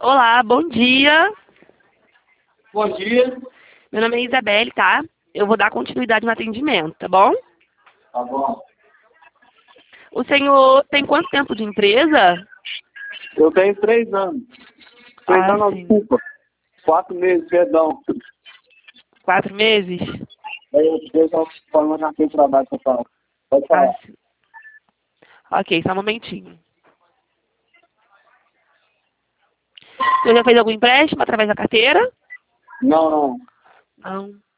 Olá, bom dia. Bom dia. Meu nome é Isabelle, tá? Eu vou dar continuidade no atendimento, tá bom? Tá bom. O senhor tem quanto tempo de empresa? Eu tenho 3 anos. 3 anos, não, Sim. desculpa. 4 meses, perdão. 4 meses? Aí eu estou falando aqui o trabalho que eu falo. Pode falar. Sim. Ok, só um momentinho. O senhor já fez algum empréstimo através da carteira? Não, não. Não.